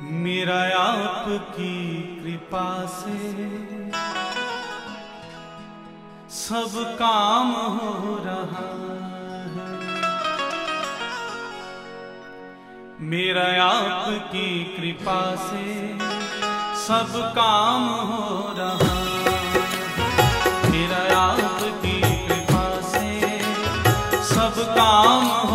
मेरा आपकी कृपा से सब काम हो रहा है। मेरा आपकी कृपा से सब काम हो रहा है। मेरा आपकी कृपा से सब काम